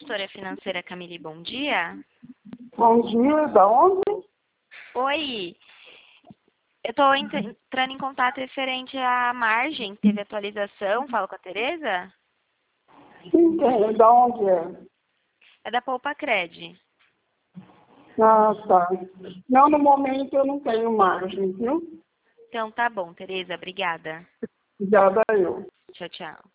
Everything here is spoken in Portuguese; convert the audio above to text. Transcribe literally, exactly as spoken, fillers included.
consultora financeira Camille, bom dia. Bom dia, da onde? Oi, eu estou entrando em contato referente à margem, teve atualização, falo com a Tereza? Sim, quem? Da onde é? É da Poupa Cred. Ah, tá. Não, no momento eu não tenho margem, viu? Então tá bom, Tereza, obrigada. Obrigada eu. Tchau, tchau.